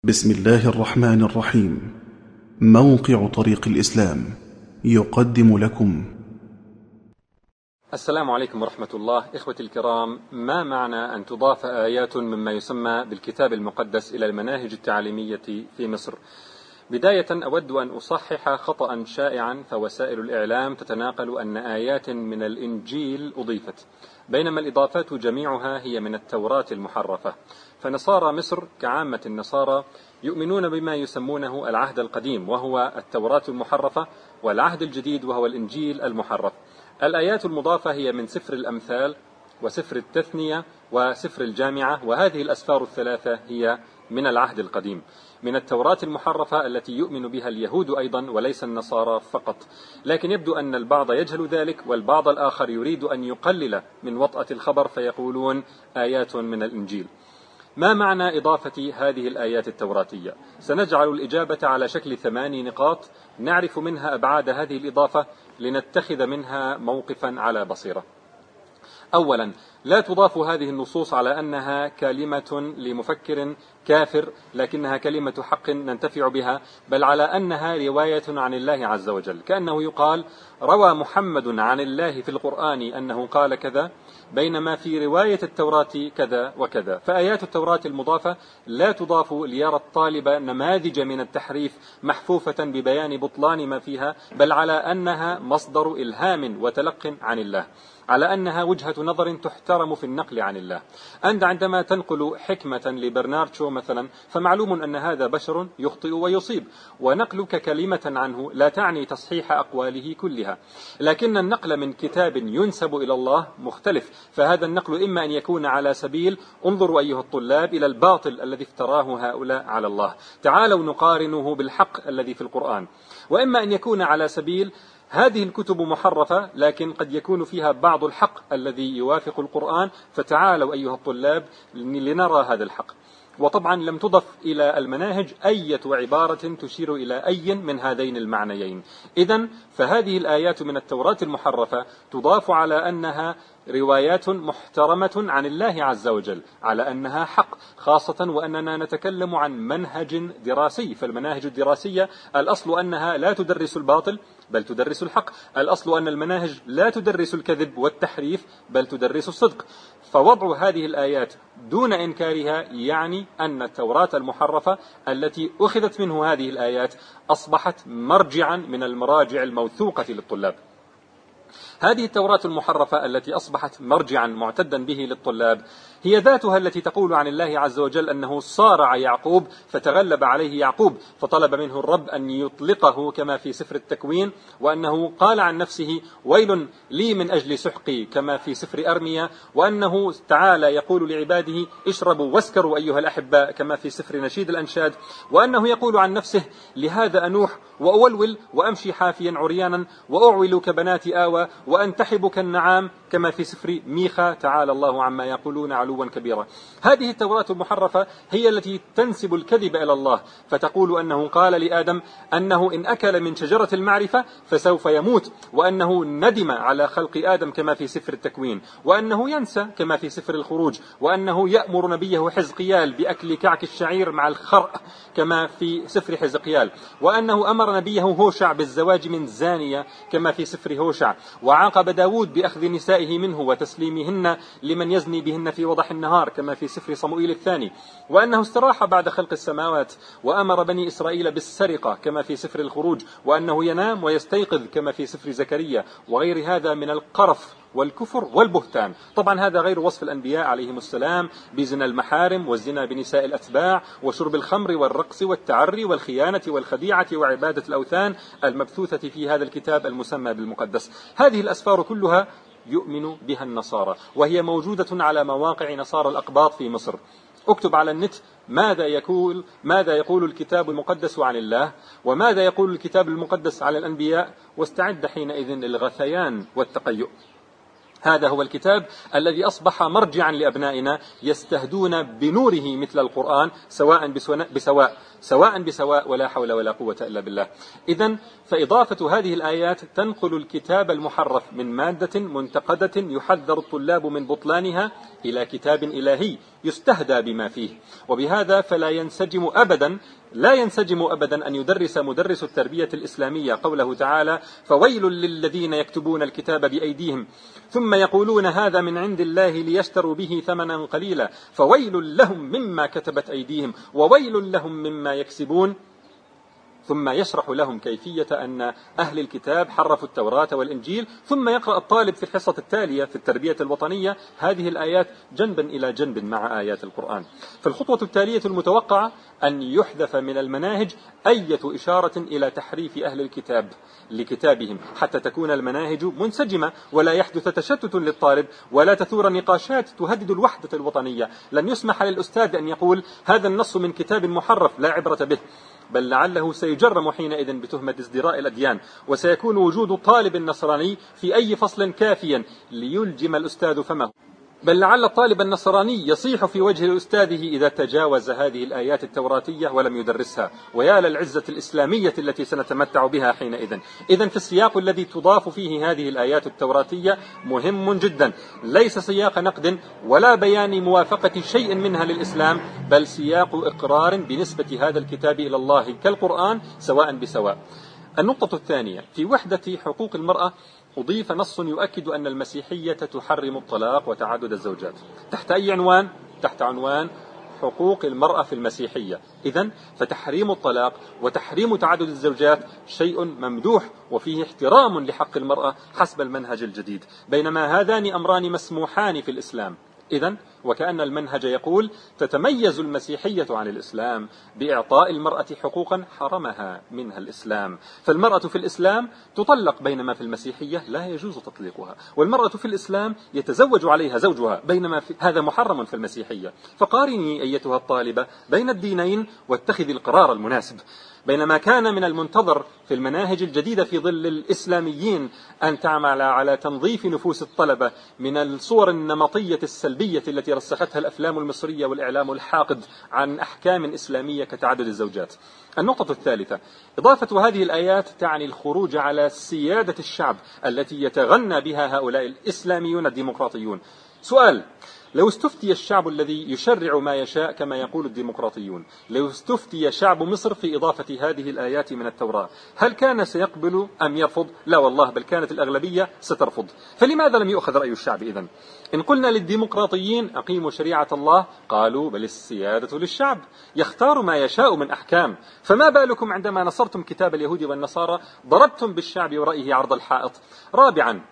بسم الله الرحمن الرحيم. موقع طريق الإسلام يقدم لكم. السلام عليكم ورحمة الله. إخوتي الكرام، ما معنى أن تضاف آيات مما يسمى بالكتاب المقدس إلى المناهج التعليمية في مصر؟ بداية أود أن أصحح خطأ شائعا، فوسائل الإعلام تتناقل أن آيات من الإنجيل أضيفت، بينما الإضافات جميعها هي من التوراة المحرفة. فنصارى مصر كعامة النصارى يؤمنون بما يسمونه العهد القديم، وهو التوراة المحرفة، والعهد الجديد وهو الإنجيل المحرف. الآيات المضافة هي من سفر الأمثال وسفر التثنية وسفر الجامعة، وهذه الأسفار الثلاثة هي من العهد القديم، من التوراة المحرفة التي يؤمن بها اليهود أيضا وليس النصارى فقط. لكن يبدو أن البعض يجهل ذلك، والبعض الآخر يريد أن يقلل من وطأة الخبر فيقولون آيات من الإنجيل. ما معنى إضافة هذه الآيات التوراتية؟ سنجعل الإجابة على شكل 8 نقاط نعرف منها أبعاد هذه الإضافة لنتخذ منها موقفا على بصيرة. أولا، لا تضاف هذه النصوص على أنها كلمة لمفكر كافر لكنها كلمة حق ننتفع بها، بل على أنها رواية عن الله عز وجل، كأنه يقال روى محمد عن الله في القرآن أنه قال كذا، بينما في رواية التوراة كذا وكذا. فآيات التوراة المضافة لا تضاف ليرى الطالب نماذج من التحريف محفوفة ببيان بطلان ما فيها، بل على أنها مصدر إلهام وتلق عن الله، على أنها وجهة نظر تحترم في النقل عن الله. أنت عندما تنقل حكمة لبرنارد شو مثلا، فمعلوم أن هذا بشر يخطئ ويصيب، ونقلك كلمة عنه لا تعني تصحيح أقواله كلها، لكن النقل من كتاب ينسب إلى الله مختلف. فهذا النقل إما أن يكون على سبيل انظروا أيها الطلاب إلى الباطل الذي افتراه هؤلاء على الله، تعالوا نقارنه بالحق الذي في القرآن، وإما أن يكون على سبيل هذه الكتب محرفة لكن قد يكون فيها بعض الحق الذي يوافق القرآن، فتعالوا أيها الطلاب لنرى هذا الحق. وطبعا لم تضف إلى المناهج أي عبارة تشير إلى أي من هذين المعنيين. إذن فهذه الآيات من التوراة المحرفة تضاف على أنها روايات محترمة عن الله عز وجل، على أنها حق، خاصة وأننا نتكلم عن منهج دراسي. فالمناهج الدراسية الأصل أنها لا تدرس الباطل بل تدرس الحق، الأصل أن المناهج لا تدرس الكذب والتحريف بل تدرس الصدق. فوضع هذه الآيات دون إنكارها يعني أن التوراة المحرفة التي أخذت منه هذه الآيات أصبحت مرجعا من المراجع الموثوقة للطلاب. هذه التوراة المحرفة التي أصبحت مرجعا معتدا به للطلاب هي ذاتها التي تقول عن الله عز وجل أنه صارع يعقوب فتغلب عليه يعقوب فطلب منه الرب أن يطلقه كما في سفر التكوين، وأنه قال عن نفسه ويل لي من أجل سحقي كما في سفر أرميا، وأنه تعالى يقول لعباده اشربوا واسكروا أيها الأحباء كما في سفر نشيد الأنشاد، وأنه يقول عن نفسه لهذا أنوح وأولول وأمشي حافيا عريانا وأعول كبنات آوى وأنتحب كالنعام كما في سفر ميخا تعالى الله عما يقولون علوا كبيرا. هذه التوراة المحرفة هي التي تنسب الكذب إلى الله، فتقول أنه قال لآدم أنه إن أكل من شجرة المعرفة فسوف يموت، وأنه ندم على خلق آدم كما في سفر التكوين، وأنه ينسى كما في سفر الخروج، وأنه يأمر نبيه حزقيال بأكل كعك الشعير مع الخرء كما في سفر حزقيال، وأنه أمر نبيه هوشع بالزواج من زانية كما في سفر هوشع، وعاقب داود بأخذ نسائه منه وتسليمهن لمن يزني بهن في وضح النهار كما في سفر صموئيل الثاني، وأنه استراح بعد خلق السماوات وأمر بني إسرائيل بالسرقة كما في سفر الخروج، وأنه ينام ويستيقظ كما في سفر زكريا، وغير هذا من القرف والكفر والبهتان. طبعا هذا غير وصف الأنبياء عليهم السلام بزنا المحارم والزنا بنساء الأتباع وشرب الخمر والرقص والتعري والخيانة والخديعة وعبادة الأوثان المبثوثة في هذا الكتاب المسمى بالمقدس. هذه الأسفار كلها يؤمن بها النصارى، وهي موجودة على مواقع نصارى الأقباط في مصر. اكتب على النت ماذا يقول الكتاب المقدس عن الله، وماذا يقول الكتاب المقدس عن الأنبياء، واستعد حينئذ للغثيان والتقيؤ. هذا هو الكتاب الذي أصبح مرجعا لأبنائنا يستهدون بنوره مثل القرآن سواء بسواء ولا حول ولا قوة إلا بالله. إذن فإضافة هذه الآيات تنقل الكتاب المحرف من مادة منتقدة يحذر الطلاب من بطلانها إلى كتاب إلهي يستهدى بما فيه. وبهذا فلا ينسجم أبدا أن يدرس مدرس التربية الإسلامية قوله تعالى: فويل للذين يكتبون الكتاب بأيديهم ثم يقولون هذا من عند الله ليشتروا به ثمنا قليلا فويل لهم مما كتبت أيديهم وويل لهم مما يكسبون، ثم يشرح لهم كيفية أن أهل الكتاب حرفوا التوراة والإنجيل، ثم يقرأ الطالب في الحصة التالية في التربية الوطنية هذه الآيات جنبا إلى جنب مع آيات القرآن. فالخطوة التالية المتوقعة أن يحذف من المناهج أية إشارة إلى تحريف أهل الكتاب لكتابهم، حتى تكون المناهج منسجمة ولا يحدث تشتت للطالب ولا تثور نقاشات تهدد الوحدة الوطنية. لن يسمح للأستاذ أن يقول هذا النص من كتاب محرف لا عبرة به، بل لعله سيجرم حينئذ بتهمة ازدراء الأديان، وسيكون وجود طالب نصراني في أي فصل كافيا ليلجم الأستاذ فمه، بل لعل الطالب النصراني يصيح في وجه أستاذه إذا تجاوز هذه الآيات التوراتية ولم يدرسها، ويا للعزة الإسلامية التي سنتمتع بها حينئذ. إذن في السياق الذي تضاف فيه هذه الآيات التوراتية مهم جدا، ليس سياق نقد ولا بيان موافقة شيء منها للإسلام، بل سياق إقرار بنسبة هذا الكتاب إلى الله كالقرآن سواء بسواء. النقطة الثانية في وحدة حقوق المرأة أضيف نص يؤكد أن المسيحية تحرم الطلاق وتعدد الزوجات تحت أي عنوان؟ تحت عنوان حقوق المرأة في المسيحية. إذن فتحريم الطلاق وتحريم تعدد الزوجات شيء ممدوح وفيه احترام لحق المرأة حسب المنهج الجديد، بينما هذان أمران مسموحان في الإسلام. إذن وكأن المنهج يقول تتميز المسيحية عن الإسلام بإعطاء المرأة حقوقا حرمها منها الإسلام، فالمرأة في الإسلام تطلق بينما في المسيحية لا يجوز تطليقها، والمرأة في الإسلام يتزوج عليها زوجها بينما هذا محرم في المسيحية. فقارني أيتها الطالبة بين الدينين واتخذي القرار المناسب. بينما كان من المنتظر في المناهج الجديدة في ظل الإسلاميين أن تعمل على تنظيف نفوس الطلبة من الصور النمطية السلبية التي رسختها الأفلام المصرية والإعلام الحاقد عن أحكام إسلامية كتعدد الزوجات. النقطة الثالثة، إضافة هذه الآيات تعني الخروج على سيادة الشعب التي يتغنى بها هؤلاء الإسلاميون الديمقراطيون. سؤال: لو استفتي الشعب الذي يشرع ما يشاء كما يقول الديمقراطيون، لو استفتي شعب مصر في إضافة هذه الآيات من التوراة، هل كان سيقبل أم يرفض؟ لا والله، بل كانت الأغلبية سترفض. فلماذا لم يؤخذ رأي الشعب إذن؟ إن قلنا للديمقراطيين أقيموا شريعة الله، قالوا بل السيادة للشعب يختار ما يشاء من أحكام، فما بالكم عندما نصرتم كتاب اليهود والنصارى ضربتم بالشعب ورأيه عرض الحائط. رابعا،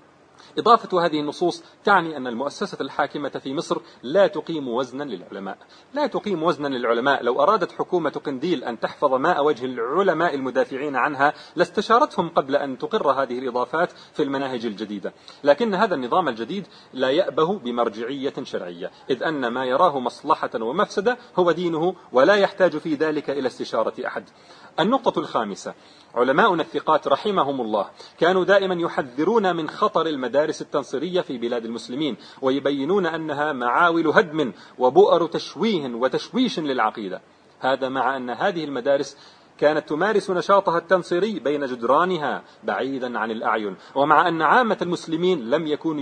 إضافة هذه النصوص تعني أن المؤسسة الحاكمة في مصر لا تقيم وزنا للعلماء، لا تقيم وزنا للعلماء. لو أرادت حكومة قنديل أن تحفظ ماء وجه العلماء المدافعين عنها لاستشارتهم قبل أن تقر هذه الإضافات في المناهج الجديدة، لكن هذا النظام الجديد لا يأبه بمرجعية شرعية، إذ أن ما يراه مصلحة ومفسدة هو دينه ولا يحتاج في ذلك إلى استشارة أحد. النقطة الخامسة، علماؤنا الثقات رحمهم الله كانوا دائما يحذرون من خطر المدارس التنصيرية في بلاد المسلمين، ويبينون أنها معاول هدم وبؤر تشويه وتشويش للعقيدة. هذا مع أن هذه المدارس كانت تمارس نشاطها التنصيري بين جدرانها بعيدا عن الأعين، ومع أن عامة المسلمين لم يكونوا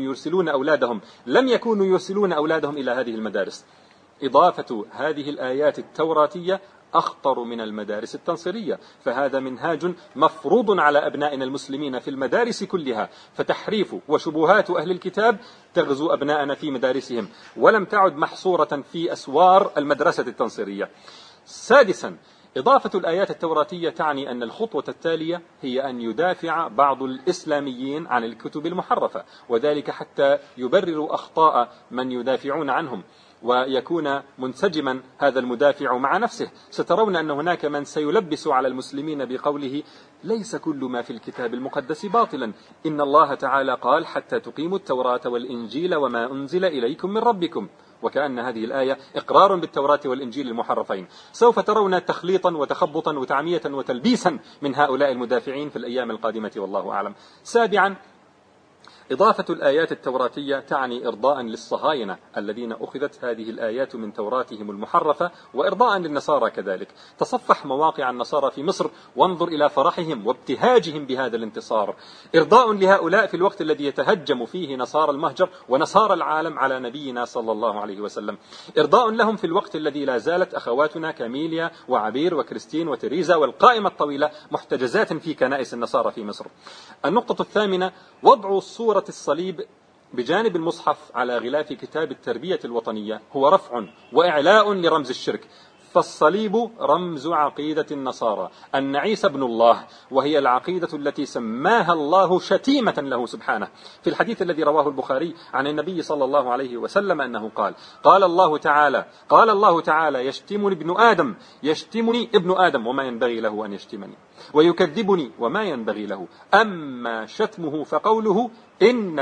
يرسلون أولادهم إلى هذه المدارس. إضافة هذه الآيات التوراتية أخطر من المدارس التنصيرية، فهذا منهاج مفروض على أبنائنا المسلمين في المدارس كلها، فتحريف وشبهات أهل الكتاب تغزو أبنائنا في مدارسهم ولم تعد محصورة في أسوار المدرسة التنصيرية. سادسا، إضافة الآيات التوراتية تعني أن الخطوة التالية هي أن يدافع بعض الإسلاميين عن الكتب المحرفة، وذلك حتى يبرروا أخطاء من يدافعون عنهم، ويكون منسجما هذا المدافع مع نفسه. سترون أن هناك من سيلبس على المسلمين بقوله ليس كل ما في الكتاب المقدس باطلا، إن الله تعالى قال حتى تقيموا التوراة والإنجيل وما أنزل إليكم من ربكم، وكأن هذه الآية إقرار بالتوراة والإنجيل المحرفين. سوف ترون تخليطا وتخبطا وتعمية وتلبيسا من هؤلاء المدافعين في الأيام القادمة والله أعلم. سابعا، إضافة الآيات التوراتية تعني إرضاء للصهاينة الذين أخذت هذه الآيات من توراتهم المحرفة، وإرضاء للنصارى كذلك. تصفح مواقع النصارى في مصر وانظر إلى فرحهم وابتهاجهم بهذا الانتصار. إرضاء لهؤلاء في الوقت الذي يتهجم فيه نصارى المهجر ونصارى العالم على نبينا صلى الله عليه وسلم. إرضاء لهم في الوقت الذي لا زالت أخواتنا كاميليا وعبير وكريستين وتريزا والقائمة الطويلة محتجزات في كنائس النصارى في مصر. النقطة الثامنة: وضع صورة الصليب بجانب المصحف على غلاف كتاب التربية الوطنية هو رفع وإعلاء لرمز الشرك. فالصليب رمز عقيدة النصارى أن عيسى ابن الله، وهي العقيدة التي سماها الله شتيمة له سبحانه. في الحديث الذي رواه البخاري عن النبي صلى الله عليه وسلم أنه قال الله تعالى يشتمني ابن آدم وما ينبغي له أن يشتمني، ويكذبني وما ينبغي له، أما شتمه فقوله إن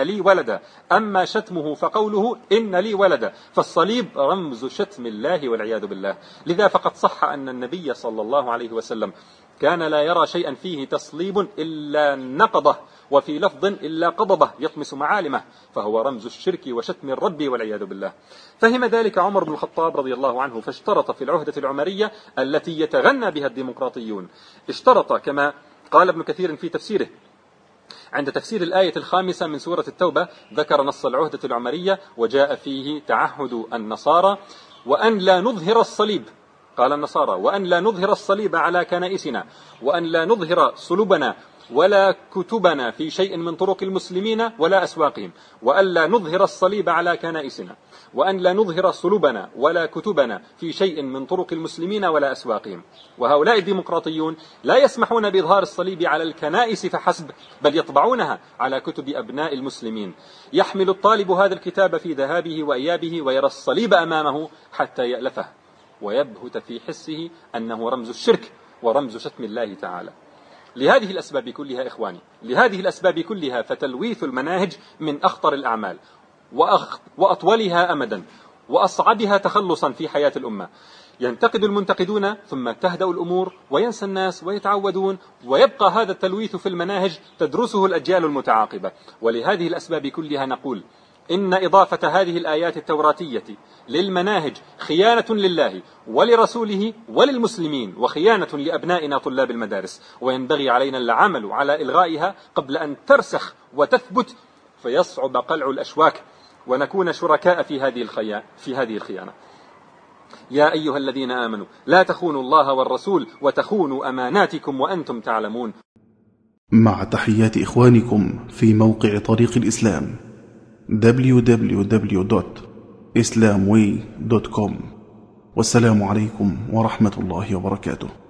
لي ولدا. فالصليب رمز شتم الله والعياذ بالله. لذا فقد صح أن النبي صلى الله عليه وسلم كان لا يرى شيئا فيه تصليب إلا نقضه، وفي لفظ إلا قضبه يطمس معالمه، فهو رمز الشرك وشتم الرب والعياذ بالله. فهم ذلك عمر بن الخطاب رضي الله عنه، فاشترط في العهدة العمرية التي يتغنى بها الديمقراطيون، اشترط كما قال ابن كثير في تفسيره عند تفسير الآية 5 من سورة التوبة، ذكر نص العهدة العمرية وجاء فيه تعهد النصارى وأن لا نظهر الصليب. قال النصارى: وأن لا نظهر الصليب على كنائسنا، وأن لا نظهر صلوبنا ولا كتبنا في شيء من طرق المسلمين ولا أسواقهم، وأن لا نظهر الصليب على كنائسنا، وأن لا نظهر صلوبنا ولا كتبنا في شيء من طرق المسلمين ولا أسواقهم. وهؤلاء الديمقراطيون لا يسمحون بإظهار الصليب على الكنائس فحسب، بل يطبعونها على كتب أبناء المسلمين. يحمل الطالب هذا الكتاب في ذهابه وإيابه ويرى الصليب أمامه حتى يألفه ويبهت في حسه أنه رمز الشرك ورمز شتم الله تعالى. لهذه الأسباب كلها إخواني، لهذه الأسباب كلها فتلويث المناهج من أخطر الأعمال وأطولها أمدا وأصعبها تخلصا في حياة الأمة. ينتقد المنتقدون ثم تهدأ الأمور وينسى الناس ويتعودون، ويبقى هذا التلويث في المناهج تدرسه الأجيال المتعاقبة. ولهذه الأسباب كلها نقول إن إضافة هذه الآيات التوراتية للمناهج خيانة لله ولرسوله وللمسلمين، وخيانة لأبنائنا طلاب المدارس، وينبغي علينا العمل على إلغائها قبل أن ترسخ وتثبت فيصعب قلع الأشواك ونكون شركاء في هذه الخيانة. يا أيها الذين آمنوا لا تخونوا الله والرسول وتخونوا أماناتكم وأنتم تعلمون. مع تحيات إخوانكم في موقع طريق الإسلام www.islamway.com. والسلام عليكم ورحمة الله وبركاته.